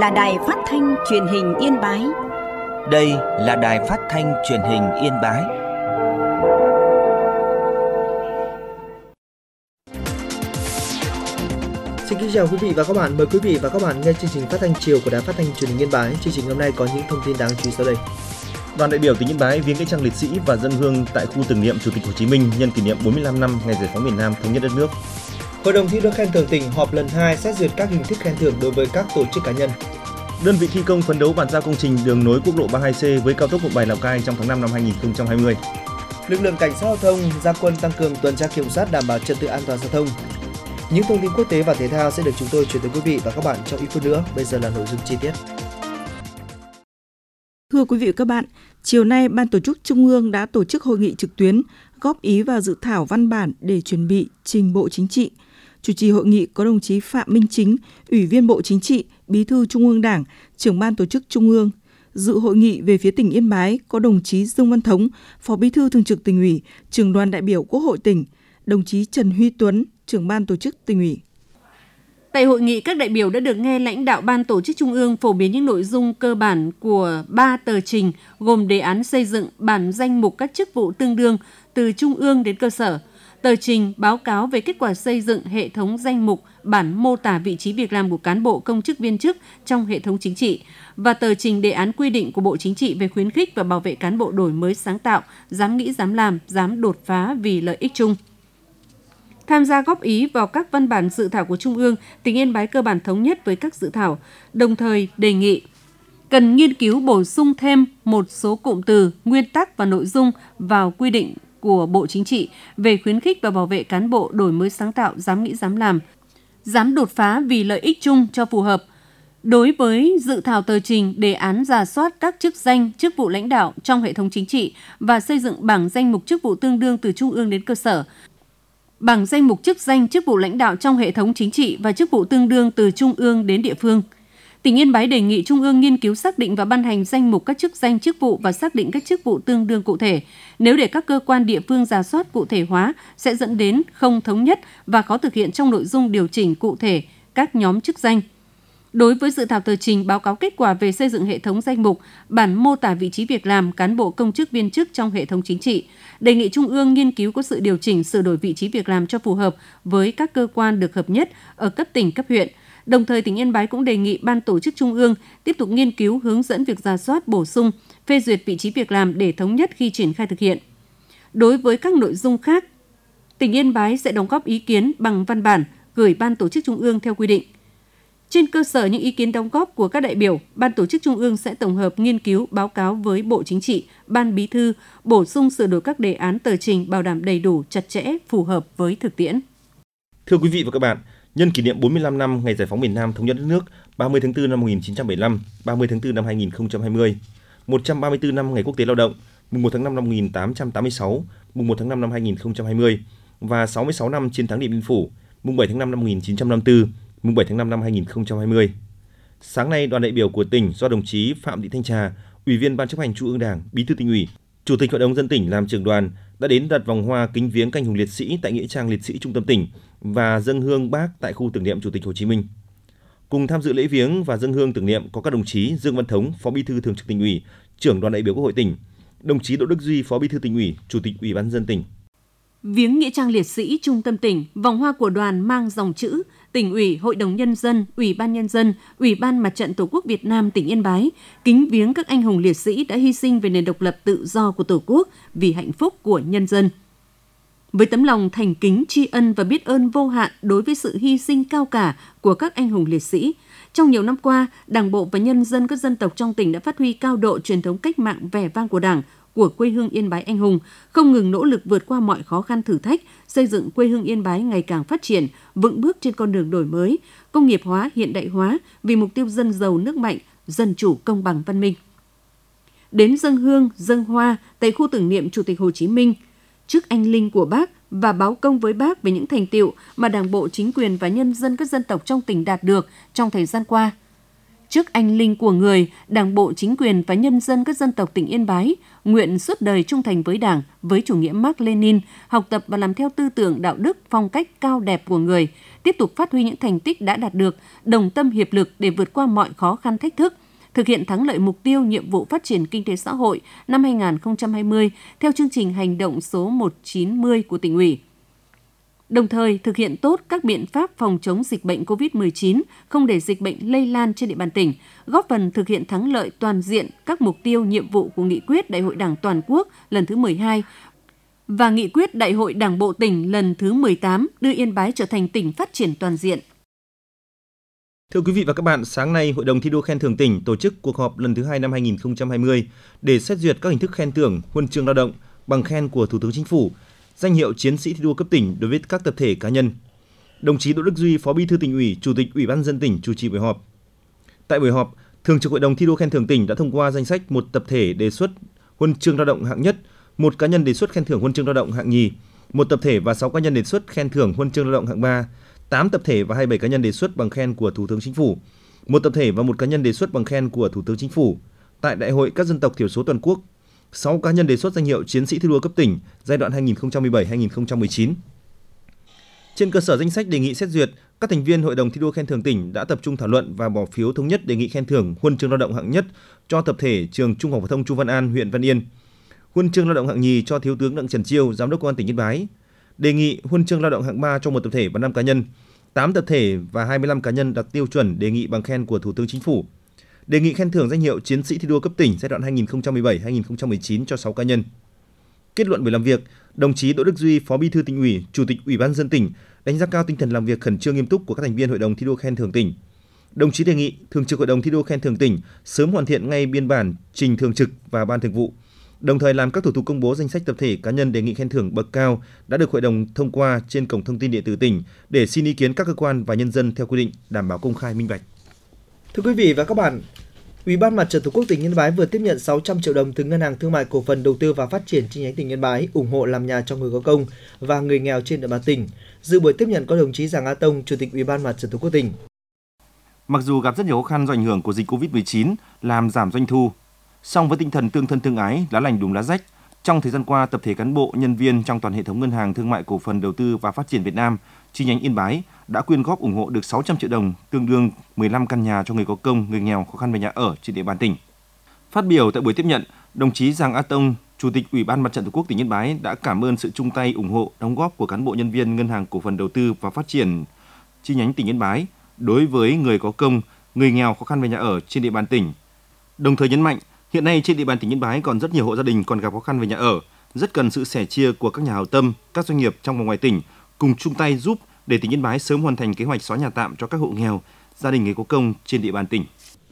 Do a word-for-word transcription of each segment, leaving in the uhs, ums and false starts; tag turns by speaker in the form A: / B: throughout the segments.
A: là đài phát thanh truyền hình Yên Bái.
B: Đây là đài phát thanh truyền hình Yên Bái.
C: Xin kính chào quý vị và các bạn. Mời quý vị và các bạn nghe chương trình phát thanh chiều của đài phát thanh truyền hình Yên Bái. Chương trình hôm nay có những thông tin đáng chú ý sau đây.
D: Đoàn đại biểu tỉnh Yên Bái viếng nghĩa trang liệt sĩ và dâng hương tại khu tưởng niệm Chủ tịch Hồ Chí Minh nhân kỷ niệm bốn mươi lăm năm ngày giải phóng miền Nam thống nhất đất nước.
C: Hội đồng thi đua khen thưởng tỉnh họp lần hai xét duyệt các hình thức khen thưởng đối với các tổ chức cá nhân.
D: Đơn vị thi công phấn đấu bàn giao công trình đường nối quốc lộ ba mươi hai C với cao tốc Nội Bài Lào Cai trong tháng năm năm hai nghìn không trăm hai mươi.
C: Lực lượng cảnh sát giao thông ra quân tăng cường tuần tra kiểm soát đảm bảo trật tự an toàn giao thông. Những thông tin quốc tế và thể thao sẽ được chúng tôi chuyển tới quý vị và các bạn trong ít phút nữa. Bây giờ là nội dung chi tiết.
E: Thưa quý vị và các bạn, chiều nay Ban Tổ chức Trung ương đã tổ chức hội nghị trực tuyến góp ý vào dự thảo văn bản để chuẩn bị trình Bộ Chính trị. Chủ trì hội nghị có đồng chí Phạm Minh Chính, Ủy viên Bộ Chính trị, Bí thư Trung ương Đảng, Trưởng Ban Tổ chức Trung ương. Dự hội nghị về phía tỉnh Yên Bái có đồng chí Dương Văn Thống, Phó Bí thư Thường trực Tỉnh ủy, Trưởng đoàn đại biểu Quốc hội tỉnh, đồng chí Trần Huy Tuấn, Trưởng Ban Tổ chức Tỉnh ủy.
F: Tại hội nghị, các đại biểu đã được nghe lãnh đạo Ban Tổ chức Trung ương phổ biến những nội dung cơ bản của ba tờ trình gồm đề án xây dựng bản danh mục các chức vụ tương đương từ Trung ương đến cơ sở, tờ trình báo cáo về kết quả xây dựng hệ thống danh mục bản mô tả vị trí việc làm của cán bộ công chức viên chức trong hệ thống chính trị và tờ trình đề án quy định của Bộ Chính trị về khuyến khích và bảo vệ cán bộ đổi mới sáng tạo, dám nghĩ, dám làm, dám đột phá vì lợi ích chung. Tham gia góp ý vào các văn bản dự thảo của Trung ương, tỉnh Yên Bái cơ bản thống nhất với các dự thảo, đồng thời đề nghị cần nghiên cứu bổ sung thêm một số cụm từ, nguyên tắc và nội dung vào quy định của Bộ Chính trị về khuyến khích và bảo vệ cán bộ đổi mới sáng tạo, dám nghĩ, dám làm, dám đột phá vì lợi ích chung cho phù hợp. Đối với dự thảo tờ trình đề án rà soát các chức danh, chức vụ lãnh đạo trong hệ thống chính trị và xây dựng bảng danh mục chức vụ tương đương từ Trung ương đến cơ sở, bảng danh mục chức danh, chức vụ lãnh đạo trong hệ thống chính trị và chức vụ tương đương từ Trung ương đến địa phương. Tỉnh Yên Bái đề nghị Trung ương nghiên cứu xác định và ban hành danh mục các chức danh, chức vụ và xác định các chức vụ tương đương cụ thể. Nếu để các cơ quan địa phương rà soát cụ thể hóa, sẽ dẫn đến không thống nhất và khó thực hiện trong nội dung điều chỉnh cụ thể các nhóm chức danh. Đối với dự thảo tờ trình báo cáo kết quả về xây dựng hệ thống danh mục, bản mô tả vị trí việc làm cán bộ công chức viên chức trong hệ thống chính trị, đề nghị Trung ương nghiên cứu có sự điều chỉnh sửa đổi vị trí việc làm cho phù hợp với các cơ quan được hợp nhất ở cấp tỉnh, cấp huyện. Đồng thời, tỉnh Yên Bái cũng đề nghị Ban Tổ chức Trung ương tiếp tục nghiên cứu hướng dẫn việc rà soát, bổ sung, phê duyệt vị trí việc làm để thống nhất khi triển khai thực hiện. Đối với các nội dung khác, tỉnh Yên Bái sẽ đóng góp ý kiến bằng văn bản gửi Ban Tổ chức Trung ương theo quy định. Trên cơ sở những ý kiến đóng góp của các đại biểu, Ban Tổ chức Trung ương sẽ tổng hợp nghiên cứu báo cáo với Bộ Chính trị, Ban Bí thư, bổ sung sửa đổi các đề án tờ trình bảo đảm đầy đủ, chặt chẽ, phù hợp với thực tiễn.
D: Thưa quý vị và các bạn, nhân kỷ niệm bốn mươi lăm năm ngày giải phóng miền Nam thống nhất đất nước, ba mươi tháng tư năm một nghìn chín trăm bảy mươi lăm, ba mươi tháng tư năm hai nghìn không trăm hai mươi, một trăm ba mươi tư năm ngày Quốc tế Lao động, mùng một tháng năm năm một nghìn tám trăm tám mươi sáu, mùng một tháng năm năm hai nghìn không trăm hai mươi và sáu mươi sáu năm chiến thắng Điện Biên Phủ, mùng bảy tháng năm năm một nghìn chín trăm năm mươi tư, mùng bảy tháng năm năm hai nghìn không trăm hai mươi. Sáng nay, đoàn đại biểu của tỉnh do đồng chí Phạm Thị Thanh Trà, Ủy viên Ban chấp hành Trung ương Đảng, Bí thư Tỉnh ủy, Chủ tịch Hội đồng nhân dân tỉnh làm trưởng đoàn đã đến đặt vòng hoa kính viếng canh hùng liệt sĩ tại nghĩa trang liệt sĩ trung tâm tỉnh và dâng hương bác tại khu tưởng niệm Chủ tịch Hồ Chí Minh. Cùng tham dự lễ viếng và dâng hương tưởng niệm có các đồng chí Dương Văn Thống, Phó Bí thư Thường trực Tỉnh ủy, Trưởng đoàn đại biểu Quốc hội tỉnh, đồng chí Đỗ Đức Duy, Phó Bí thư Tỉnh ủy, Chủ tịch Ủy ban nhân dân tỉnh.
F: Viếng nghĩa trang liệt sĩ trung tâm tỉnh, vòng hoa của đoàn mang dòng chữ Tỉnh ủy, Hội đồng Nhân dân, Ủy ban Nhân dân, Ủy ban Mặt trận Tổ quốc Việt Nam tỉnh Yên Bái kính viếng các anh hùng liệt sĩ đã hy sinh về nền độc lập tự do của Tổ quốc vì hạnh phúc của nhân dân. Với tấm lòng thành kính, tri ân và biết ơn vô hạn đối với sự hy sinh cao cả của các anh hùng liệt sĩ, trong nhiều năm qua, Đảng bộ và nhân dân các dân tộc trong tỉnh đã phát huy cao độ truyền thống cách mạng vẻ vang của Đảng, của quê hương Yên Bái anh hùng, không ngừng nỗ lực vượt qua mọi khó khăn thử thách, xây dựng quê hương Yên Bái ngày càng phát triển, vững bước trên con đường đổi mới, công nghiệp hóa, hiện đại hóa vì mục tiêu dân giàu nước mạnh, dân chủ, công bằng, văn minh. Đến dâng hương, dâng hoa tại khu tưởng niệm Chủ tịch Hồ Chí Minh, trước anh linh của Bác và báo công với Bác về những thành tựu mà Đảng bộ, chính quyền và nhân dân các dân tộc trong tỉnh đạt được trong thời gian qua. Trước anh linh của người, Đảng bộ, chính quyền và nhân dân các dân tộc tỉnh Yên Bái nguyện suốt đời trung thành với Đảng, với chủ nghĩa Mác Lênin, học tập và làm theo tư tưởng đạo đức, phong cách cao đẹp của người, tiếp tục phát huy những thành tích đã đạt được, đồng tâm hiệp lực để vượt qua mọi khó khăn thách thức, thực hiện thắng lợi mục tiêu nhiệm vụ phát triển kinh tế xã hội năm hai nghìn không trăm hai mươi theo chương trình hành động số một trăm chín mươi của tỉnh ủy. Đồng thời thực hiện tốt các biện pháp phòng chống dịch bệnh cô vít mười chín, không để dịch bệnh lây lan trên địa bàn tỉnh, góp phần thực hiện thắng lợi toàn diện các mục tiêu nhiệm vụ của Nghị quyết Đại hội Đảng toàn quốc lần thứ mười hai và Nghị quyết Đại hội Đảng bộ tỉnh lần thứ mười tám, đưa Yên Bái trở thành tỉnh phát triển toàn diện.
D: Thưa quý vị và các bạn, sáng nay, Hội đồng thi đua khen thưởng tỉnh tổ chức cuộc họp lần thứ hai năm hai nghìn không trăm hai mươi để xét duyệt các hình thức khen thưởng, huân chương lao động, bằng khen của Thủ tướng Chính phủ, danh hiệu chiến sĩ thi đua cấp tỉnh đối với các tập thể cá nhân. Đồng chí Đỗ Đức Duy, Phó Bí thư Tỉnh ủy, Chủ tịch Ủy ban nhân dân tỉnh chủ trì buổi họp. Tại buổi họp, Thường trực Hội đồng thi đua khen thưởng tỉnh đã thông qua danh sách một tập thể đề xuất huân chương lao động hạng nhất, một cá nhân đề xuất khen thưởng huân chương lao động hạng nhì, một tập thể và sáu cá nhân đề xuất khen thưởng huân chương lao động hạng ba, tám tập thể và hai mươi bảy cá nhân đề xuất bằng khen của Thủ tướng Chính phủ, một tập thể và một cá nhân đề xuất bằng khen của Thủ tướng Chính phủ. Tại Đại hội các dân tộc thiểu số toàn quốc, sáu cá nhân đề xuất danh hiệu chiến sĩ thi đua cấp tỉnh giai đoạn hai nghìn không trăm mười bảy đến hai nghìn không trăm mười chín. Trên cơ sở danh sách đề nghị xét duyệt, các thành viên Hội đồng thi đua khen thưởng tỉnh đã tập trung thảo luận và bỏ phiếu thống nhất đề nghị khen thưởng huân chương lao động hạng nhất cho tập thể trường Trung học phổ thông Chu Văn An, huyện Văn Yên, huân chương lao động hạng nhì cho Thiếu tướng Đặng Trần Chiêu, Giám đốc Công an tỉnh Yên Bái, đề nghị huân chương lao động hạng ba cho một tập thể và năm cá nhân, tám tập thể và hai mươi lăm cá nhân đạt tiêu chuẩn đề nghị bằng khen của Thủ tướng Chính phủ. Đề nghị khen thưởng danh hiệu chiến sĩ thi đua cấp tỉnh giai đoạn hai nghìn không trăm mười bảy đến hai nghìn không trăm mười chín cho sáu cá nhân. Kết luận buổi làm việc, đồng chí Đỗ Đức Duy, Phó Bí thư Tỉnh ủy, Chủ tịch Ủy ban nhân dân tỉnh đánh giá cao tinh thần làm việc khẩn trương nghiêm túc của các thành viên Hội đồng thi đua khen thưởng tỉnh. Đồng chí đề nghị Thường trực Hội đồng thi đua khen thưởng tỉnh sớm hoàn thiện ngay biên bản trình thường trực và ban thường vụ, đồng thời làm các thủ tục công bố danh sách tập thể cá nhân đề nghị khen thưởng bậc cao đã được Hội đồng thông qua trên cổng thông tin điện tử tỉnh để xin ý kiến các cơ quan và nhân dân theo quy định, đảm bảo công khai minh bạch.
C: Thưa quý vị và các bạn, Ủy ban Mặt trận Tổ quốc tỉnh Yên Bái vừa tiếp nhận sáu trăm triệu đồng từ Ngân hàng Thương mại Cổ phần Đầu tư và Phát triển chi nhánh tỉnh Yên Bái ủng hộ làm nhà cho người có công và người nghèo trên địa bàn tỉnh. Dự buổi tiếp nhận có đồng chí Giàng A Tông, Chủ tịch Ủy ban Mặt trận Tổ quốc tỉnh.
D: Mặc dù gặp rất nhiều khó khăn do ảnh hưởng của dịch cô vít mười chín làm giảm doanh thu, song với tinh thần tương thân tương ái, lá lành đùm lá rách, trong thời gian qua, tập thể cán bộ, nhân viên trong toàn hệ thống Ngân hàng Thương mại Cổ phần Đầu tư và Phát triển Việt Nam chi nhánh Yên Bái đã quyên góp ủng hộ được sáu trăm triệu đồng, tương đương mười lăm căn nhà cho người có công, người nghèo khó khăn về nhà ở trên địa bàn tỉnh. Phát biểu tại buổi tiếp nhận, đồng chí Giàng A Tông, Chủ tịch Ủy ban Mặt trận Tổ quốc tỉnh Yên Bái đã cảm ơn sự chung tay ủng hộ, đóng góp của cán bộ nhân viên Ngân hàng Cổ phần Đầu tư và Phát triển chi nhánh tỉnh Yên Bái đối với người có công, người nghèo khó khăn về nhà ở trên địa bàn tỉnh. Đồng thời nhấn mạnh, hiện nay trên địa bàn tỉnh Yên Bái còn rất nhiều hộ gia đình còn gặp khó khăn về nhà ở, rất cần sự sẻ chia của các nhà hảo tâm, các doanh nghiệp trong và ngoài tỉnh cùng chung tay giúp để tỉnh Yên Bái sớm hoàn thành kế hoạch xóa nhà tạm cho các hộ nghèo, gia đình người có công trên địa bàn tỉnh.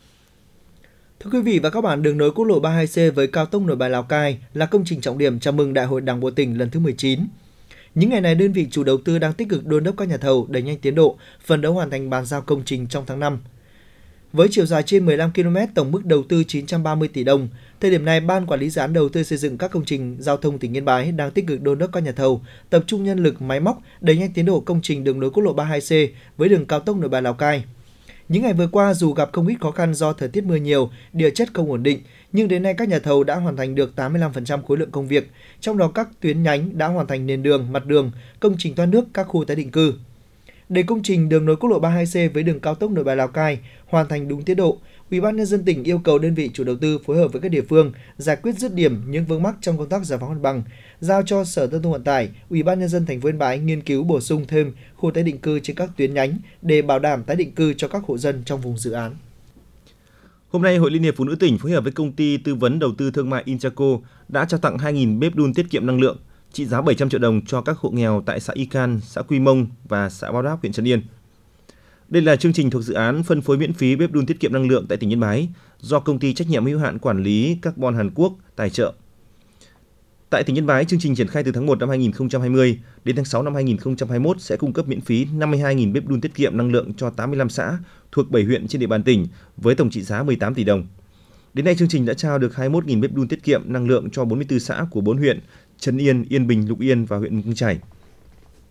C: Thưa quý vị và các bạn, đường nối quốc lộ ba mươi hai C với cao tốc Nội Bài Lào Cai là công trình trọng điểm chào mừng Đại hội Đảng bộ tỉnh lần thứ mười chín. Những ngày này, đơn vị chủ đầu tư đang tích cực đôn đốc các nhà thầu đẩy nhanh tiến độ, phấn đấu hoàn thành bàn giao công trình trong tháng năm. Với chiều dài trên mười lăm ki lô mét, tổng mức đầu tư chín trăm ba mươi tỷ đồng, thời điểm này, Ban Quản lý Dự án Đầu tư xây dựng các công trình giao thông tỉnh Yên Bái đang tích cực đôn đốc các nhà thầu tập trung nhân lực, máy móc đẩy nhanh tiến độ công trình đường nối quốc lộ ba mươi hai C với đường cao tốc Nội Bài Lào Cai. Những ngày vừa qua, dù gặp không ít khó khăn do thời tiết mưa nhiều, địa chất không ổn định, nhưng đến nay các nhà thầu đã hoàn thành được tám mươi lăm phần trăm khối lượng công việc, trong đó các tuyến nhánh đã hoàn thành nền đường, mặt đường, công trình thoát nước, các khu tái định cư. Để công trình đường nối quốc lộ ba mươi hai C với đường cao tốc Nội Bài Lào Cai hoàn thành đúng tiến độ, Ủy ban nhân dân tỉnh yêu cầu đơn vị chủ đầu tư phối hợp với các địa phương giải quyết dứt điểm những vướng mắc trong công tác giải phóng mặt bằng, giao cho Sở Giao thông Vận tải, Ủy ban nhân dân thành phố Yên Bái nghiên cứu bổ sung thêm khu tái định cư trên các tuyến nhánh để bảo đảm tái định cư cho các hộ dân trong vùng dự án.
D: Hôm nay, Hội Liên hiệp Phụ nữ tỉnh phối hợp với công ty tư vấn đầu tư thương mại Inchaco đã trao tặng hai nghìn bếp đun tiết kiệm năng lượng trị giá bảy trăm triệu đồng cho các hộ nghèo tại xã Y Can, xã Quy Mông và xã Bao Đáp, huyện Trấn Yên. Đây là chương trình thuộc dự án phân phối miễn phí bếp đun tiết kiệm năng lượng tại tỉnh Yên Bái do công ty trách nhiệm hữu hạn quản lý carbon Hàn Quốc tài trợ. Tại tỉnh Yên Bái, chương trình triển khai từ tháng một năm hai nghìn không trăm hai mươi đến tháng sáu năm hai nghìn không trăm hai mươi mốt sẽ cung cấp miễn phí năm mươi hai nghìn bếp đun tiết kiệm năng lượng cho tám mươi lăm xã thuộc bảy huyện trên địa bàn tỉnh với tổng trị giá mười tám tỷ đồng. Đến nay, chương trình đã trao được hai mươi mốt nghìn bếp đun tiết kiệm năng lượng cho bốn mươi tư xã của bốn huyện Trấn Yên, Yên Bình, Lục Yên và huyện Mù Căng Chải.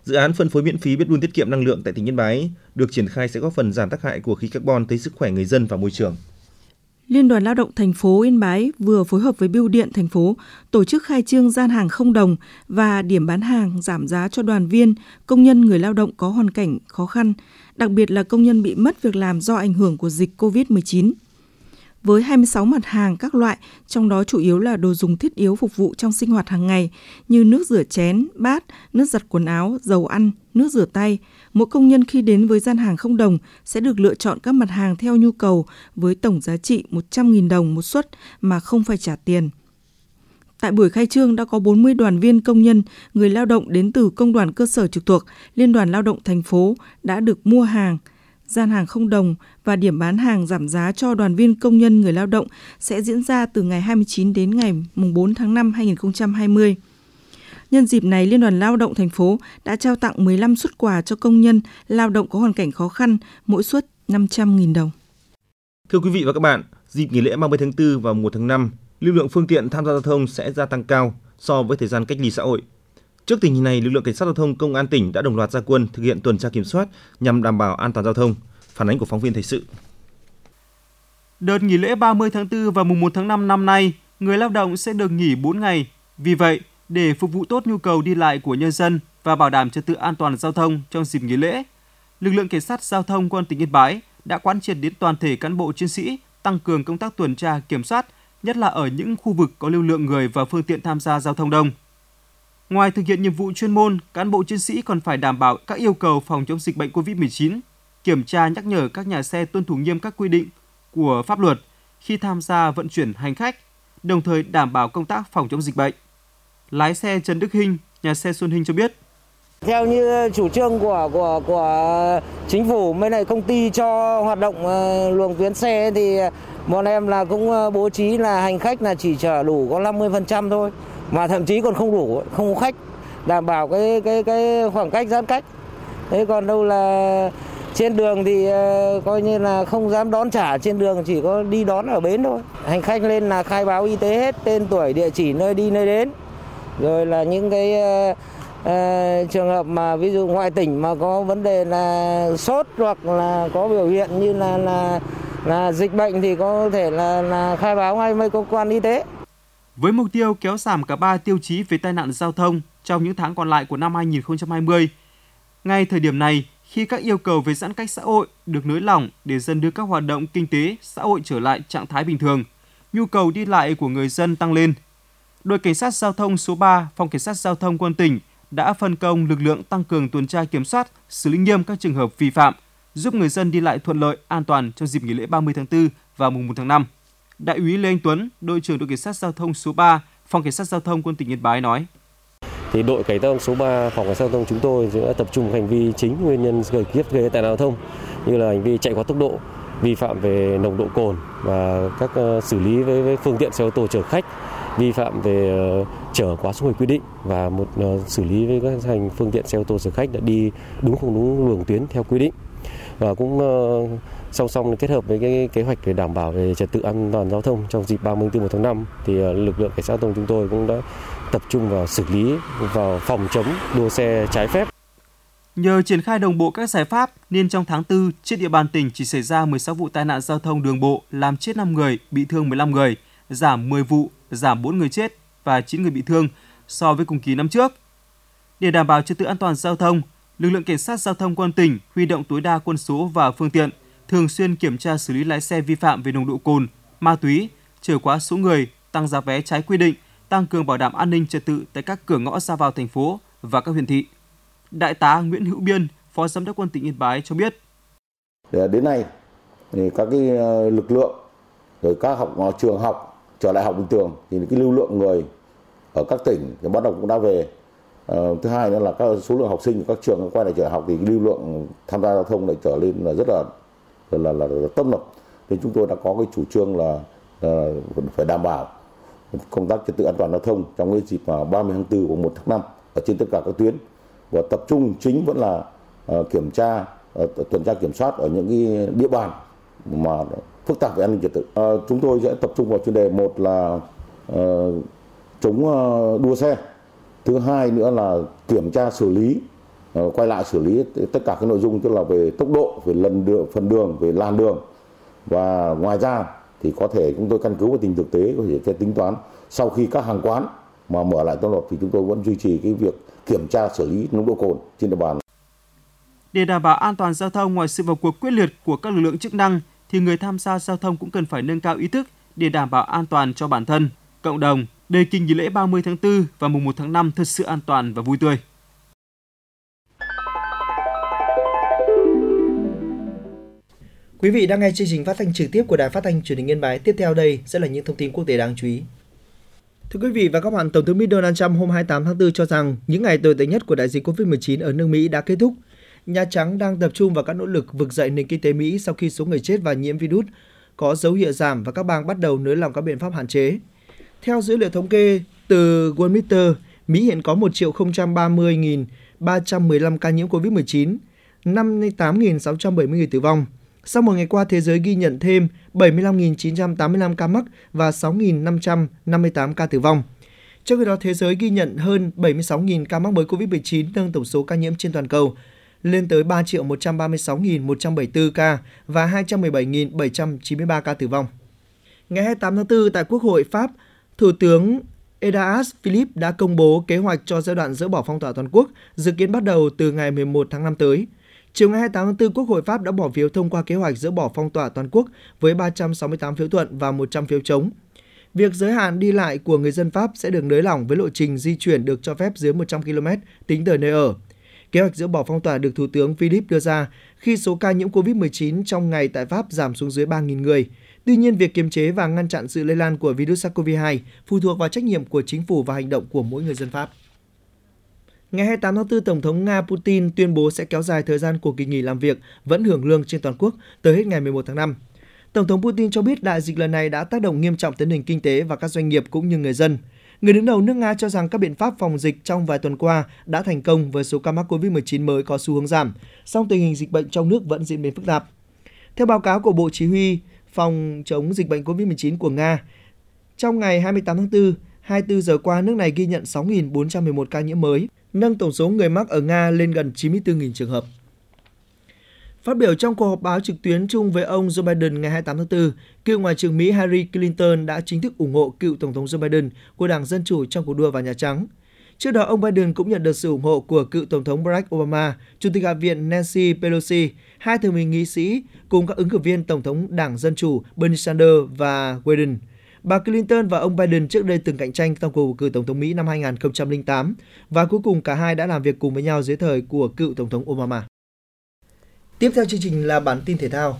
D: Dự án phân phối miễn phí bếp đun tiết kiệm năng lượng tại tỉnh Yên Bái được triển khai sẽ góp phần giảm tác hại của khí carbon tới sức khỏe người dân và môi trường.
E: Liên đoàn Lao động thành phố Yên Bái vừa phối hợp với Bưu điện thành phố tổ chức khai trương gian hàng không đồng và điểm bán hàng giảm giá cho đoàn viên, công nhân người lao động có hoàn cảnh khó khăn, đặc biệt là công nhân bị mất việc làm do ảnh hưởng của dịch cô vít mười chín. Với hai mươi sáu mặt hàng các loại, trong đó chủ yếu là đồ dùng thiết yếu phục vụ trong sinh hoạt hàng ngày như nước rửa chén, bát, nước giặt quần áo, dầu ăn, nước rửa tay. Mỗi công nhân khi đến với gian hàng không đồng sẽ được lựa chọn các mặt hàng theo nhu cầu với tổng giá trị một trăm nghìn đồng một suất mà không phải trả tiền. Tại buổi khai trương đã có bốn mươi đoàn viên công nhân, người lao động đến từ công đoàn cơ sở trực thuộc, Liên đoàn Lao động thành phố đã được mua hàng. Gian hàng không đồng và điểm bán hàng giảm giá cho đoàn viên công nhân người lao động sẽ diễn ra từ ngày hai mươi chín đến ngày bốn tháng năm năm hai nghìn không trăm hai mươi. Nhân dịp này, Liên đoàn Lao động thành phố đã trao tặng mười lăm suất quà cho công nhân lao động có hoàn cảnh khó khăn, mỗi suất năm trăm nghìn đồng.
D: Thưa quý vị và các bạn, dịp nghỉ lễ ba mươi tháng tư và mùng một tháng năm, lưu lượng phương tiện tham gia giao thông sẽ gia tăng cao so với thời gian cách ly xã hội. Trước tình hình này, lực lượng cảnh sát giao thông công an tỉnh đã đồng loạt ra quân thực hiện tuần tra kiểm soát nhằm đảm bảo an toàn giao thông. Phản ánh của phóng viên thời sự.
G: Đợt nghỉ lễ ba mươi tháng tư và mùng một tháng năm năm nay, người lao động sẽ được nghỉ bốn ngày. Vì vậy, để phục vụ tốt nhu cầu đi lại của nhân dân và bảo đảm trật tự an toàn giao thông trong dịp nghỉ lễ, lực lượng cảnh sát giao thông công an tỉnh Yên Bái đã quán triệt đến toàn thể cán bộ chiến sĩ tăng cường công tác tuần tra kiểm soát, nhất là ở những khu vực có lưu lượng người và phương tiện tham gia giao thông đông. Ngoài thực hiện nhiệm vụ chuyên môn, cán bộ chiến sĩ còn phải đảm bảo các yêu cầu phòng chống dịch bệnh cô vít mười chín, kiểm tra nhắc nhở các nhà xe tuân thủ nghiêm các quy định của pháp luật khi tham gia vận chuyển hành khách, đồng thời đảm bảo công tác phòng chống dịch bệnh. Lái xe Trần Đức Hinh, nhà xe Xuân Hinh cho biết:
H: Theo như chủ trương của của của chính phủ với lại công ty cho hoạt động uh, luồng tuyến xe thì bọn em là cũng uh, bố trí là hành khách là chỉ chở đủ có năm mươi phần trăm thôi, mà thậm chí còn không đủ, không có khách, đảm bảo cái cái cái khoảng cách giãn cách. Thế còn đâu là trên đường thì uh, coi như là không dám đón trả trên đường, chỉ có đi đón ở bến thôi. Hành khách lên là khai báo y tế hết, tên tuổi, địa chỉ nơi đi nơi đến. Rồi là những cái uh, uh, trường hợp mà ví dụ ngoại tỉnh mà có vấn đề là sốt hoặc là có biểu hiện như là là là dịch bệnh thì có thể là là khai báo ngay với cơ quan y tế.
G: Với mục tiêu kéo giảm cả ba tiêu chí về tai nạn giao thông trong những tháng còn lại của năm hai nghìn không trăm hai mươi, ngay thời điểm này, khi các yêu cầu về giãn cách xã hội được nới lỏng để dần đưa các hoạt động kinh tế, xã hội trở lại trạng thái bình thường, nhu cầu đi lại của người dân tăng lên. Đội Cảnh sát Giao thông số ba, Phòng Cảnh sát Giao thông Công an tỉnh đã phân công lực lượng tăng cường tuần tra kiểm soát, xử lý nghiêm các trường hợp vi phạm, giúp người dân đi lại thuận lợi, an toàn trong dịp nghỉ lễ ba mươi tháng tư và mùng một tháng năm. Đại úy Lê Anh Tuấn, đội trưởng đội Cảnh sát Giao thông số ba, Phòng Cảnh sát Giao thông Công an tỉnh Yên Bái nói:
I: Thì đội cảnh sát số ba Phòng Cảnh sát Giao thông chúng tôi đã tập trung hành vi chính nguyên nhân gây gây tai nạn giao thông như là hành vi chạy quá tốc độ, vi phạm về nồng độ cồn và các uh, xử lý với, với phương tiện xe ô tô chở khách, vi phạm về uh, chở quá số người quy định và một uh, xử lý với các hành phương tiện xe ô tô chở khách đã đi đúng không đúng luồng tuyến theo quy định. Và cũng uh, song song kết hợp với cái kế hoạch để đảm bảo về trật tự an toàn giao thông trong dịp ba mươi tư một tháng năm thì uh, lực lượng cảnh sát giao thông chúng tôi cũng đã tập trung vào xử lý, vào phòng chống đua xe trái phép.
G: Nhờ triển khai đồng bộ các giải pháp nên trong tháng tư trên địa bàn tỉnh chỉ xảy ra mười sáu vụ tai nạn giao thông đường bộ làm chết năm người, bị thương mười lăm người, giảm mười vụ, giảm bốn người chết và chín người bị thương so với cùng kỳ năm trước. Để đảm bảo trật tự an toàn giao thông, lực lượng cảnh sát giao thông công an tỉnh huy động tối đa quân số và phương tiện, thường xuyên kiểm tra xử lý lái xe vi phạm về nồng độ cồn, ma túy, chở quá số người, tăng giá vé trái quy định, tăng cường bảo đảm an ninh trật tự tại các cửa ngõ ra vào thành phố và các huyện thị. Đại tá Nguyễn Hữu Biên, Phó Giám đốc Công an tỉnh Yên Bái cho biết:
J: Đến nay, thì các cái lực lượng rồi các học trường học trở lại học bình thường thì cái lưu lượng người ở các tỉnh thì bắt đầu cũng đã về. Uh, thứ hai nữa là các số lượng học sinh của các trường quay lại trở học thì cái lưu lượng tham gia giao thông lại trở lên là rất là là là, là, là tấp nập. Nên chúng tôi đã có cái chủ trương là, là phải đảm bảo công tác trật tự an toàn giao thông trong cái dịp ba mươi tháng tư và một tháng năm ở trên tất cả các tuyến, và tập trung chính vẫn là uh, kiểm tra uh, tuần tra kiểm soát ở những cái địa bàn mà phức tạp về an ninh trật tự. Uh, chúng tôi sẽ tập trung vào chuyên đề một là uh, chống uh, đua xe, thứ hai nữa là kiểm tra xử lý quay lại xử lý tất cả các nội dung, tức là về tốc độ, về lần đường, phần đường, về làn đường. Và ngoài ra thì có thể chúng tôi căn cứ vào tình thực tế có thể tính toán sau khi các hàng quán mà mở lại tốc độ thì chúng tôi vẫn duy trì cái việc kiểm tra xử lý nồng độ cồn trên địa bàn.
G: Để đảm bảo an toàn giao thông, ngoài sự vào cuộc quyết liệt của các lực lượng chức năng thì người tham gia giao thông cũng cần phải nâng cao ý thức để đảm bảo an toàn cho bản thân, cộng đồng, để kỳ nghỉ lễ ba mươi tháng tư và mùng một tháng năm thật sự an toàn và vui tươi.
C: Quý vị đang nghe chương trình phát thanh trực tiếp của Đài Phát thanh Truyền hình Yên Bái. Tiếp theo đây sẽ là những thông tin quốc tế đáng chú ý. Thưa quý vị và các bạn, Tổng thống Mỹ Donald Trump hôm hai mươi tám tháng tư cho rằng những ngày tồi tệ nhất của đại dịch covid mười chín ở nước Mỹ đã kết thúc. Nhà Trắng đang tập trung vào các nỗ lực vực dậy nền kinh tế Mỹ sau khi số người chết và nhiễm virus có dấu hiệu giảm và các bang bắt đầu nới lỏng các biện pháp hạn chế. Theo dữ liệu thống kê từ Worldometer, Mỹ hiện có một triệu không trăm ba mươi nghìn ba trăm mười lăm ca nhiễm covid mười chín, năm mươi tám nghìn sáu trăm bảy mươi người tử vong. Sau một ngày qua, thế giới ghi nhận thêm bảy mươi lăm nghìn chín trăm tám mươi lăm ca mắc và sáu nghìn năm trăm năm mươi tám ca tử vong. Trong khi đó, thế giới ghi nhận hơn bảy mươi sáu nghìn ca mắc mới covid mười chín, nâng tổng số ca nhiễm trên toàn cầu lên tới ba triệu một trăm ba mươi sáu nghìn một trăm bảy mươi tư ca và hai trăm mười bảy nghìn bảy trăm chín mươi ba ca tử vong. Ngày hai mươi tám tháng tư, tại Quốc hội Pháp, Thủ tướng Edouard Philippe đã công bố kế hoạch cho giai đoạn dỡ bỏ phong tỏa toàn quốc, dự kiến bắt đầu từ ngày mười một tháng năm tới. Chiều ngày hai mươi tám tháng tư, Quốc hội Pháp đã bỏ phiếu thông qua kế hoạch dỡ bỏ phong tỏa toàn quốc với ba trăm sáu mươi tám phiếu thuận và một trăm phiếu chống. Việc giới hạn đi lại của người dân Pháp sẽ được nới lỏng với lộ trình di chuyển được cho phép dưới một trăm ki lô mét tính từ nơi ở. Kế hoạch dỡ bỏ phong tỏa được Thủ tướng Philippe đưa ra khi số ca nhiễm covid mười chín trong ngày tại Pháp giảm xuống dưới ba nghìn người. Tuy nhiên, việc kiềm chế và ngăn chặn sự lây lan của virus SARS-xê o vê hai phụ thuộc vào trách nhiệm của chính phủ và hành động của mỗi người dân Pháp. Ngày hai mươi tám tháng tư, Tổng thống Nga Putin tuyên bố sẽ kéo dài thời gian của kỳ nghỉ làm việc vẫn hưởng lương trên toàn quốc tới hết ngày mười một tháng năm. Tổng thống Putin cho biết đại dịch lần này đã tác động nghiêm trọng tới nền kinh tế và các doanh nghiệp cũng như người dân. Người đứng đầu nước Nga cho rằng các biện pháp phòng dịch trong vài tuần qua đã thành công với số ca mắc covid mười chín mới có xu hướng giảm, song tình hình dịch bệnh trong nước vẫn diễn biến phức tạp. Theo báo cáo của Bộ Chỉ huy phòng chống dịch bệnh covid mười chín của Nga, trong ngày hai mươi tám tháng tư, hai mươi tư giờ qua, nước này ghi nhận sáu nghìn bốn trăm mười một ca nhiễm mới, nâng tổng số người mắc ở Nga lên gần chín mươi tư nghìn trường hợp. Phát biểu trong cuộc họp báo trực tuyến chung với ông Joe Biden ngày hai mươi tám tháng tư, cựu Ngoại trưởng Mỹ Hillary Clinton đã chính thức ủng hộ cựu Tổng thống Joe Biden của Đảng Dân Chủ trong cuộc đua vào Nhà Trắng. Trước đó, ông Biden cũng nhận được sự ủng hộ của cựu Tổng thống Barack Obama, Chủ tịch Hạ viện Nancy Pelosi, hai thượng nghị sĩ cùng các ứng cử viên Tổng thống Đảng Dân Chủ Bernie Sanders và Biden. Bà Clinton và ông Biden trước đây từng cạnh tranh trong cuộc bầu cử Tổng thống Mỹ năm hai nghìn không trăm lẻ tám và cuối cùng cả hai đã làm việc cùng với nhau dưới thời của cựu Tổng thống Obama. Tiếp theo chương trình là bản tin thể thao.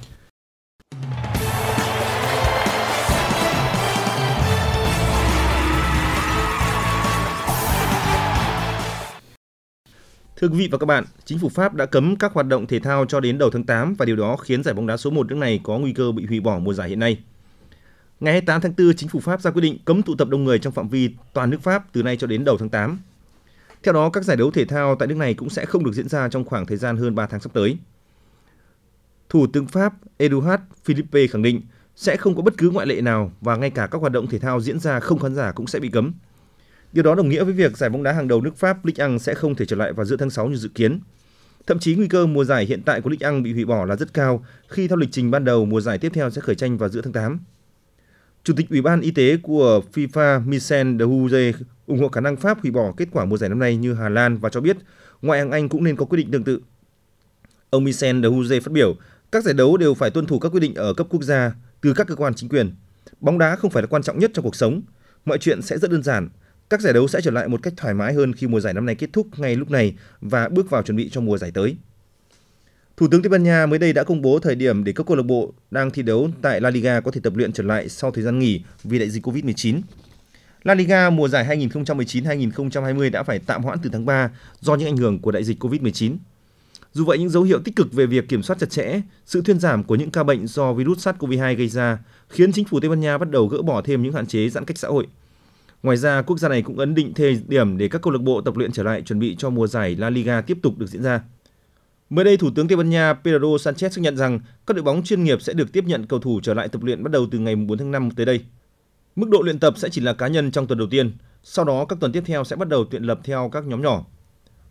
D: Thưa quý vị và các bạn, chính phủ Pháp đã cấm các hoạt động thể thao cho đến đầu tháng tám và điều đó khiến giải bóng đá số một nước này có nguy cơ bị hủy bỏ mùa giải hiện nay. Ngày hai mươi tám tháng tư, chính phủ Pháp ra quyết định cấm tụ tập đông người trong phạm vi toàn nước Pháp từ nay cho đến đầu tháng tám. Theo đó, các giải đấu thể thao tại nước này cũng sẽ không được diễn ra trong khoảng thời gian hơn ba tháng sắp tới. Thủ tướng Pháp Edouard Philippe khẳng định sẽ không có bất cứ ngoại lệ nào và ngay cả các hoạt động thể thao diễn ra không khán giả cũng sẽ bị cấm. Điều đó đồng nghĩa với việc giải bóng đá hàng đầu nước Pháp Ligue một sẽ không thể trở lại vào giữa tháng sáu như dự kiến. Thậm chí nguy cơ mùa giải hiện tại của Ligue một bị hủy bỏ là rất cao khi theo lịch trình ban đầu mùa giải tiếp theo sẽ khởi tranh vào giữa tháng tám. Chủ tịch Ủy ban Y tế của FIFA Michel Dehouzé ủng hộ khả năng Pháp hủy bỏ kết quả mùa giải năm nay như Hà Lan và cho biết ngoại hạng Anh cũng nên có quyết định tương tự. Ông Michel Dehouzé phát biểu, các giải đấu đều phải tuân thủ các quy định ở cấp quốc gia từ các cơ quan chính quyền. Bóng đá không phải là quan trọng nhất trong cuộc sống. Mọi chuyện sẽ rất đơn giản. Các giải đấu sẽ trở lại một cách thoải mái hơn khi mùa giải năm nay kết thúc ngay lúc này và bước vào chuẩn bị cho mùa giải tới. Thủ tướng Tây Ban Nha mới đây đã công bố thời điểm để các câu lạc bộ đang thi đấu tại La Liga có thể tập luyện trở lại sau thời gian nghỉ vì đại dịch covid mười chín. La Liga mùa giải hai nghìn không trăm mười chín hai nghìn không trăm hai mươi đã phải tạm hoãn từ tháng ba do những ảnh hưởng của đại dịch covid mười chín. Dù vậy, những dấu hiệu tích cực về việc kiểm soát chặt chẽ, sự thuyên giảm của những ca bệnh do virus SARS-xê o vê hai gây ra khiến chính phủ Tây Ban Nha bắt đầu gỡ bỏ thêm những hạn chế giãn cách xã hội. Ngoài ra, quốc gia này cũng ấn định thời điểm để các câu lạc bộ tập luyện trở lại chuẩn bị cho mùa giải La Liga tiếp tục được diễn ra. Mới đây, Thủ tướng Tây Ban Nha Pedro Sanchez xác nhận rằng các đội bóng chuyên nghiệp sẽ được tiếp nhận cầu thủ trở lại tập luyện bắt đầu từ ngày bốn tháng năm tới đây. Mức độ luyện tập sẽ chỉ là cá nhân trong tuần đầu tiên, sau đó các tuần tiếp theo sẽ bắt đầu luyện tập theo các nhóm nhỏ.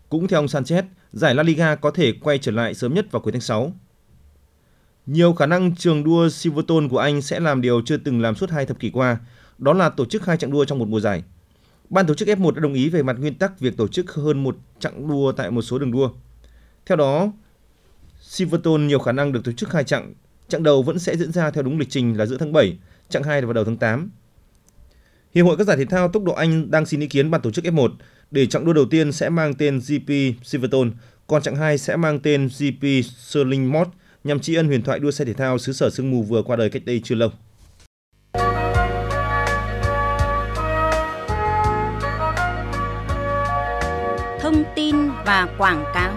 D: Cũng theo ông Sanchez, giải La Liga có thể quay trở lại sớm nhất vào cuối tháng sáu. Nhiều khả năng trường đua Silverstone của Anh sẽ làm điều chưa từng làm suốt hai thập kỷ qua, đó là tổ chức hai chặng đua trong một mùa giải. Ban tổ chức F một đã đồng ý về mặt nguyên tắc việc tổ chức hơn một chặng đua tại một số đường đua. Theo đó, Silverstone nhiều khả năng được tổ chức hai chặng. Chặng đầu vẫn sẽ diễn ra theo đúng lịch trình là giữa tháng bảy, chặng hai là vào đầu tháng tám. Hiệp hội các giải thể thao tốc độ Anh đang xin ý kiến ban tổ chức F một để chặng đua đầu tiên sẽ mang tên giê pê Silverstone, còn chặng hai sẽ mang tên giê pê Stirling Moss nhằm tri ân huyền thoại đua xe thể thao xứ sở sương mù vừa qua đời cách đây chưa lâu.
A: Thông tin và quảng cáo.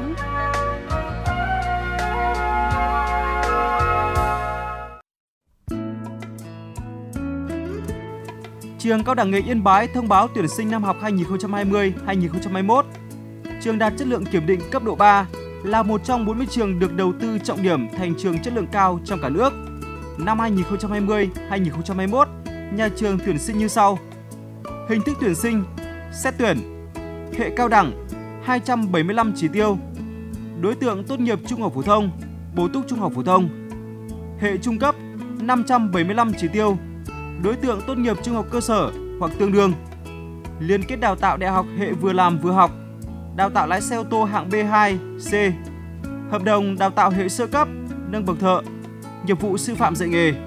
G: Trường Cao đẳng nghề Yên Bái thông báo tuyển sinh năm học hai nghìn không trăm hai mươi hai nghìn không trăm hai mươi mốt. Trường đạt chất lượng kiểm định cấp độ ba, là một trong bốn mươi trường được đầu tư trọng điểm thành trường chất lượng cao trong cả nước. Năm hai nghìn không trăm hai mươi hai nghìn không trăm hai mươi mốt, nhà trường tuyển sinh như sau. Hình thức tuyển sinh: xét tuyển. Hệ cao đẳng hai trăm bảy mươi lăm chỉ tiêu. Đối tượng tốt nghiệp trung học phổ thông, bổ túc trung học phổ thông. Hệ trung cấp năm trăm bảy mươi lăm chỉ tiêu. Đối tượng tốt nghiệp trung học cơ sở hoặc tương đương. Liên kết đào tạo đại học hệ vừa làm vừa học. Đào tạo lái xe ô tô hạng B hai, C. Hợp đồng đào tạo hệ sơ cấp, nâng bậc thợ. Nghiệp vụ sư phạm dạy nghề.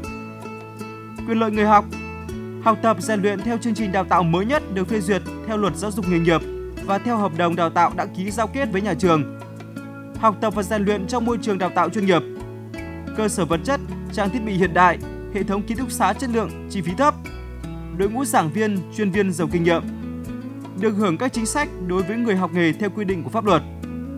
G: Quyền lợi người học: học tập rèn luyện theo chương trình đào tạo mới nhất được phê duyệt theo Luật Giáo dục nghề nghiệp và theo hợp đồng đào tạo đã ký giao kết với nhà trường. Học tập và rèn luyện trong môi trường đào tạo chuyên nghiệp. Cơ sở vật chất, trang thiết bị hiện đại, hệ thống ký túc xá chất lượng, chi phí thấp. Đội ngũ giảng viên, chuyên viên giàu kinh nghiệm. Được hưởng các chính sách đối với người học nghề theo quy định của pháp luật.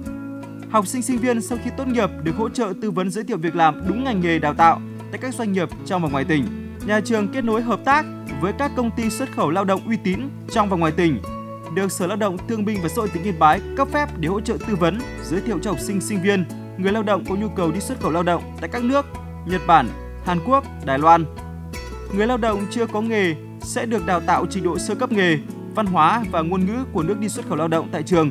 G: Học sinh sinh viên sau khi tốt nghiệp được hỗ trợ tư vấn giới thiệu việc làm đúng ngành nghề đào tạo tại các doanh nghiệp trong và ngoài tỉnh. Nhà trường kết nối hợp tác với các công ty xuất khẩu lao động uy tín trong và ngoài tỉnh, được Sở Lao động Thương binh và Xã hội tỉnh Yên Bái cấp phép để hỗ trợ tư vấn, giới thiệu cho học sinh sinh viên, người lao động có nhu cầu đi xuất khẩu lao động tại các nước Nhật Bản, Hàn Quốc, Đài Loan. Người lao động chưa có nghề sẽ được đào tạo trình độ sơ cấp nghề, văn hóa và ngôn ngữ của nước đi xuất khẩu lao động tại trường.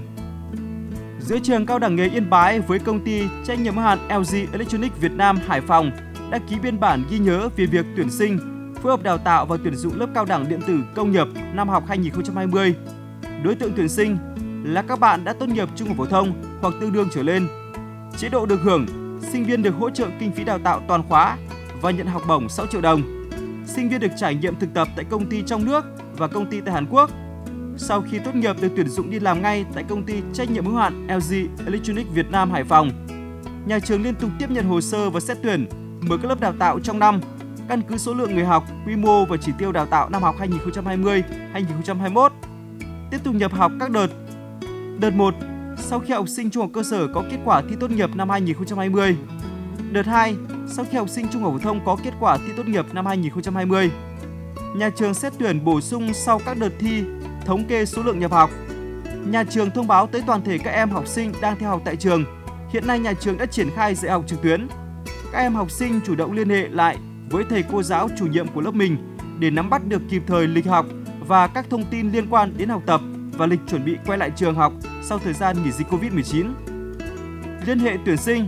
G: Giữa trường Cao đẳng nghề Yên Bái với công ty trách nhiệm hữu hạn lờ giê Electronics Việt Nam Hải Phòng đã ký biên bản ghi nhớ về việc tuyển sinh, phối hợp đào tạo và tuyển dụng lớp cao đẳng điện tử công nghiệp năm học hai nghìn không trăm hai mươi. Đối tượng tuyển sinh là các bạn đã tốt nghiệp trung học phổ thông hoặc tương đương trở lên. Chế độ được hưởng: sinh viên được hỗ trợ kinh phí đào tạo toàn khóa và nhận học bổng sáu triệu đồng. Sinh viên được trải nghiệm thực tập tại công ty trong nước và công ty tại Hàn Quốc. Sau khi tốt nghiệp được tuyển dụng đi làm ngay tại công ty trách nhiệm hữu hạn lờ giê Electronics Việt Nam Hải Phòng. Nhà trường liên tục tiếp nhận hồ sơ và xét tuyển, mở các lớp đào tạo trong năm, căn cứ số lượng người học, quy mô và chỉ tiêu đào tạo năm học hai nghìn không trăm hai mươi hai nghìn không trăm hai mươi mốt. Tiếp tục nhập học các đợt. Đợt một, sau khi học sinh trung học cơ sở có kết quả thi tốt nghiệp năm hai nghìn không trăm hai mươi. Đợt hai, sau khi học sinh trung học phổ thông có kết quả thi tốt nghiệp năm hai nghìn không trăm hai mươi. Nhà trường xét tuyển bổ sung sau các đợt thi, thống kê số lượng nhập học. Nhà trường thông báo tới toàn thể các em học sinh đang theo học tại trường. Hiện nay nhà trường đã triển khai dạy học trực tuyến. Các em học sinh chủ động liên hệ lại với thầy cô giáo chủ nhiệm của lớp mình để nắm bắt được kịp thời lịch học và các thông tin liên quan đến học tập và lịch chuẩn bị quay lại trường học sau thời gian nghỉ dịch covid mười chín. Liên hệ tuyển sinh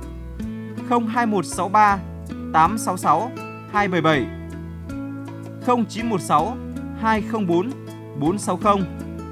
G: không hai một sáu ba tám sáu sáu hai bảy bảy, không chín một sáu hai không bốn bốn sáu không,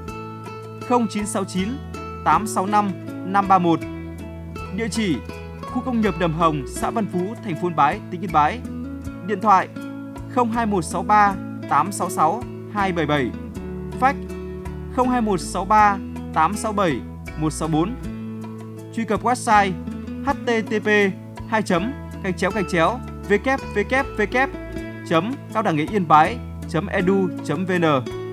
G: không chín sáu chín tám sáu năm năm ba một. Địa chỉ: khu công nghiệp Đầm Hồng, xã Văn Phú, thành phố Yên Bái, tỉnh Yên Bái. Điện thoại: không hai một sáu ba tám sáu sáu hai bảy bảy, fax không hai một sáu ba tám sáu bảy một sáu bốn. Truy cập website h t t p hai chấm gạch chéo gạch chéo w w w chấm cao đẳng nghề yên bái chấm e d u chấm v n.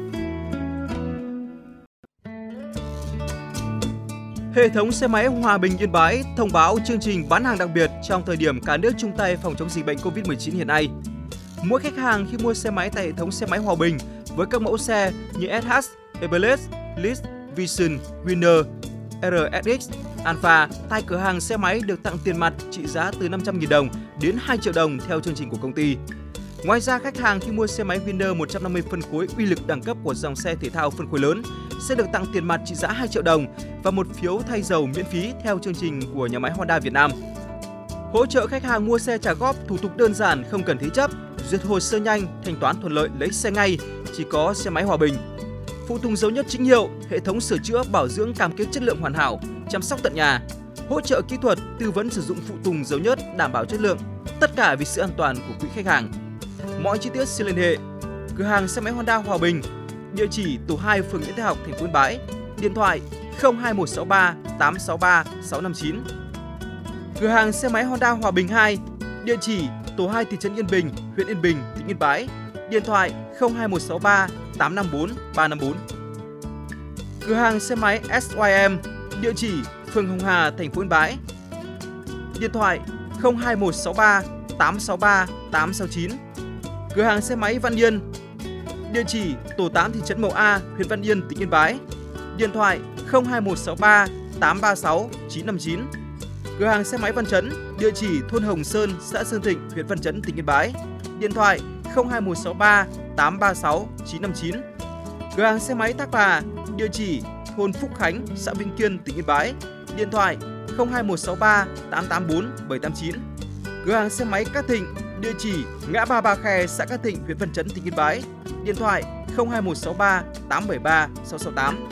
G: Hệ thống xe máy Hòa Bình Yên Bái thông báo chương trình bán hàng đặc biệt trong thời điểm cả nước chung tay phòng chống dịch bệnh covid mười chín hiện nay. Mỗi khách hàng khi mua xe máy tại hệ thống xe máy Hòa Bình với các mẫu xe như ét hát, Everest, List, Vision, Winner, rờ ét ích, Alpha tại cửa hàng xe máy được tặng tiền mặt trị giá từ năm trăm nghìn đồng đến hai triệu đồng theo chương trình của công ty. Ngoài ra, khách hàng khi mua xe máy Winner một trăm năm mươi phân khối uy lực đẳng cấp của dòng xe thể thao phân khối lớn sẽ được tặng tiền mặt trị giá hai triệu đồng và một phiếu thay dầu miễn phí theo chương trình của nhà máy Honda Việt Nam. Hỗ trợ khách hàng mua xe trả góp, thủ tục đơn giản, không cần thế chấp, duyệt hồ sơ nhanh, thanh toán thuận lợi, lấy xe ngay, chỉ có xe máy Hòa Bình. Phụ tùng dầu nhất chính hiệu, hệ thống sửa chữa, bảo dưỡng cam kết chất lượng hoàn hảo, chăm sóc tận nhà, hỗ trợ kỹ thuật, tư vấn sử dụng phụ tùng dầu nhất đảm bảo chất lượng, tất cả vì sự an toàn của quý khách hàng. Mọi chi tiết xin liên hệ cửa hàng xe máy Honda Hòa Bình, địa chỉ tổ hai phường Nguyễn Thái Học, thành phố Yên Bái, điện thoại không hai một sáu ba tám sáu ba sáu năm chín. Cửa hàng xe máy Honda Hòa Bình hai, địa chỉ tổ hai thị trấn Yên Bình, huyện Yên Bình, tỉnh Yên Bái, điện thoại không hai một sáu ba tám năm bốn ba năm bốn. Cửa hàng xe máy ét i em, địa chỉ phường Hồng Hà, thành phố Yên Bái, điện thoại không hai một sáu ba tám sáu ba tám sáu chín. Cửa hàng xe máy Văn Yên, địa chỉ tổ tám thị trấn Mậu A, huyện Văn Yên, tỉnh Yên Bái, điện thoại không hai một sáu ba tám ba sáu chín năm chín. Cửa hàng xe máy Văn Chấn, địa chỉ thôn Hồng Sơn, xã Sơn Thịnh, huyện Văn Chấn, tỉnh Yên Bái, điện thoại không hai một sáu ba tám ba sáu chín năm chín. Cửa hàng xe máy Thác Bà, địa chỉ thôn Phúc Khánh, xã Vĩnh Kiên, tỉnh Yên Bái, điện thoại không hai một sáu ba tám tám bốn bảy tám chín. Cửa hàng xe máy Cát Thịnh, địa chỉ ngã ba Ba Khe, xã Cát Thịnh, huyện Văn Chấn, tỉnh Yên Bái, điện thoại không hai một sáu ba tám bảy ba sáu sáu tám.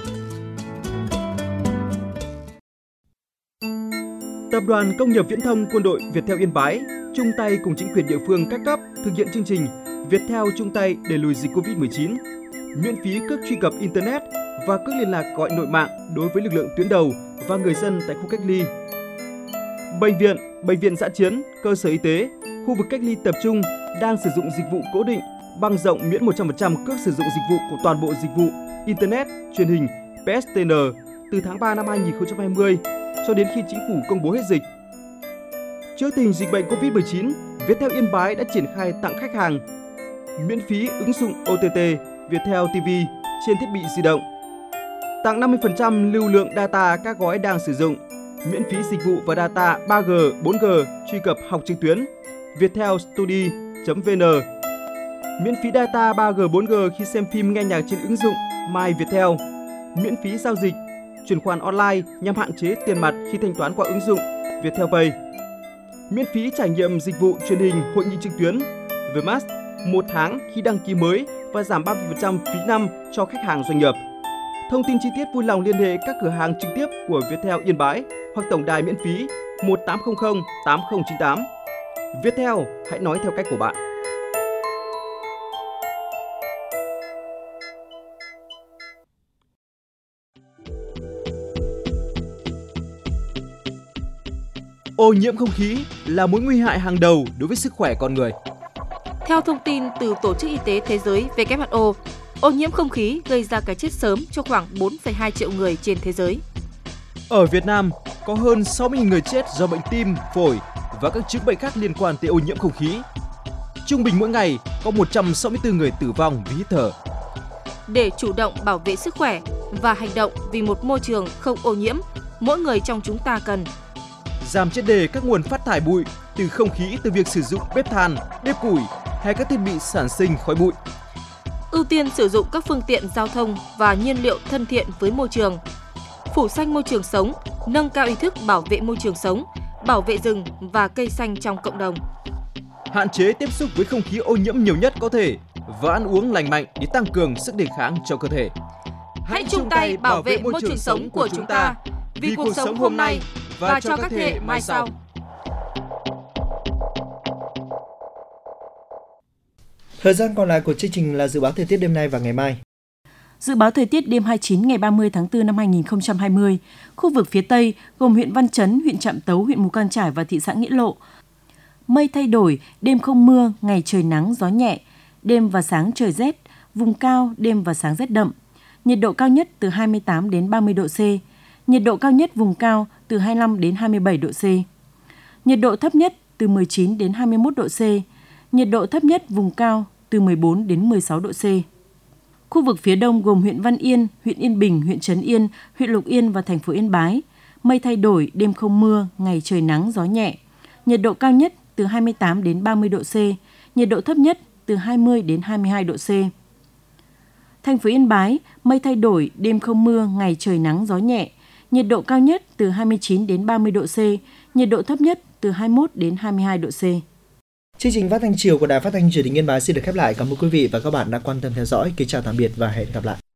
G: Tập đoàn Công nghiệp Viễn thông Quân đội Viettel Yên Bái chung tay cùng chính quyền địa phương các cấp thực hiện chương trình Viettel chung tay đẩy lùi dịch covid mười chín, miễn phí cước truy cập Internet và cước liên lạc gọi nội mạng đối với lực lượng tuyến đầu và người dân tại khu cách ly. Bệnh viện, bệnh viện dã chiến, cơ sở y tế, khu vực cách ly tập trung đang sử dụng dịch vụ cố định, băng rộng miễn một trăm phần trăm cước sử dụng dịch vụ của toàn bộ dịch vụ Internet, truyền hình pê ét tê en từ tháng ba năm hai nghìn không trăm hai mươi cho đến khi chính phủ công bố hết dịch. Trước tình hình dịch bệnh covid mười chín, Viettel Yên Bái đã triển khai tặng khách hàng miễn phí ứng dụng ô tê tê Viettel ti vi trên thiết bị di động, tặng năm mươi phần trăm lưu lượng data các gói đang sử dụng, miễn phí dịch vụ và data ba G, bốn G truy cập học trực tuyến viettel study chấm vê en, miễn phí data ba G, bốn G khi xem phim nghe nhạc trên ứng dụng My Viettel, miễn phí giao dịch, chuyển khoản online nhằm hạn chế tiền mặt khi thanh toán qua ứng dụng Viettel Pay, miễn phí trải nghiệm dịch vụ truyền hình hội nghị trực tuyến vê em a ét một tháng khi đăng ký mới và giảm ba mươi phần trăm phí năm cho khách hàng doanh nghiệp. Thông tin chi tiết vui lòng liên hệ các cửa hàng trực tiếp của Viettel Yên Bái hoặc tổng đài miễn phí một tám không không tám không chín tám. Viettel, hãy nói theo cách của bạn. Ô nhiễm không khí là mối nguy hại hàng đầu đối với sức khỏe con người.
K: Theo thông tin từ Tổ chức Y tế Thế giới W H O, ô nhiễm không khí gây ra cái chết sớm cho khoảng bốn phẩy hai triệu người trên thế giới.
G: Ở Việt Nam, có hơn sáu mươi nghìn người chết do bệnh tim, phổi và các chứng bệnh khác liên quan tới ô nhiễm không khí. Trung bình mỗi ngày có một trăm sáu mươi tư người tử vong vì hít thở.
K: Để chủ động bảo vệ sức khỏe và hành động vì một môi trường không ô nhiễm, mỗi người trong chúng ta cần
G: giảm triệt để các nguồn phát thải bụi từ không khí từ việc sử dụng bếp than, bếp củi hay các thiết bị sản sinh khói bụi.
K: Ưu tiên sử dụng các phương tiện giao thông và nhiên liệu thân thiện với môi trường. Phủ xanh môi trường sống, nâng cao ý thức bảo vệ môi trường sống, bảo vệ rừng và cây xanh trong cộng đồng.
G: Hạn chế tiếp xúc với không khí ô nhiễm nhiều nhất có thể và ăn uống lành mạnh để tăng cường sức đề kháng cho cơ thể.
K: Hãy chung tay bảo vệ môi trường sống của chúng ta vì cuộc sống hôm nay và cho các thế hệ mai sau.
C: Thời gian còn lại của chương trình là dự báo thời tiết đêm nay và ngày mai.
E: Dự báo thời tiết đêm hai mươi chín ngày ba mươi tháng tư năm hai nghìn không trăm hai mươi, khu vực phía Tây gồm huyện Văn Chấn, huyện Trạm Tấu, huyện Mù Cang Chải và thị xã Nghĩa Lộ. Mây thay đổi, đêm không mưa, ngày trời nắng, gió nhẹ, đêm và sáng trời rét, vùng cao đêm và sáng rét đậm. Nhiệt độ cao nhất từ hai mươi tám đến ba mươi độ C, nhiệt độ cao nhất vùng cao từ hai mươi lăm đến hai mươi bảy độ C. Nhiệt độ thấp nhất từ mười chín đến hai mươi mốt độ C, nhiệt độ thấp nhất vùng cao từ mười bốn đến mười sáu độ C. Khu vực phía Đông gồm huyện Văn Yên, huyện Yên Bình, huyện Trấn Yên, huyện Lục Yên và thành phố Yên Bái. Mây thay đổi, đêm không mưa, ngày trời nắng, gió nhẹ. Nhiệt độ cao nhất từ hai mươi tám đến ba mươi độ C, nhiệt độ thấp nhất
L: từ hai mươi đến hai mươi hai độ C. Thành phố Yên Bái, mây thay đổi, đêm không mưa, ngày trời nắng gió nhẹ. Nhiệt độ cao nhất từ hai mươi chín đến ba mươi độ C, nhiệt độ thấp nhất từ hai mươi mốt đến hai mươi hai độ C.
C: Chương trình phát thanh chiều của Đài Phát thanh Truyền hình Yên Bái xin được khép lại. Cảm ơn quý vị và các bạn đã quan tâm theo dõi. Kính chào tạm biệt và hẹn gặp lại.